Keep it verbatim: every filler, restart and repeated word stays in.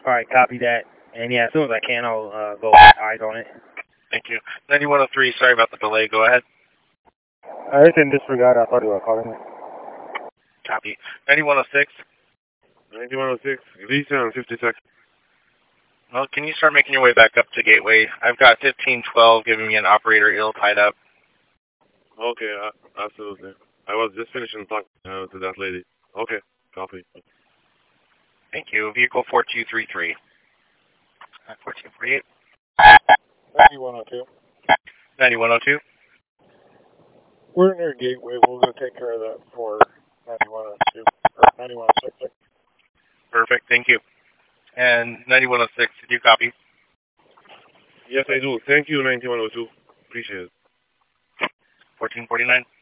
All right, copy that. And yeah, as soon as I can, I'll uh, go eyes on it. Thank you. ninety-one oh three, sorry about the delay. Go ahead. I heard in disregard. I thought you were calling me. Copy. ninety-one oh six. ninety-one oh six, Lisa on fifty-second. Well, can you start making your way back up to Gateway? I've got fifteen twelve giving me an operator ill tied up. Okay, uh, absolutely. I was just finishing talking uh, to that lady. Okay, copy. Thank you. Vehicle four two three three. fourteen forty-eight. ninety-one oh two. ninety-one oh two. We're near Gateway. We'll go take care of that for ninety-one oh two. Or ninety-one oh six. Perfect. Thank you. And ninety-one oh six, did you copy? Yes, I do. Thank you, ninety-one oh two. Appreciate it. fourteen forty-nine.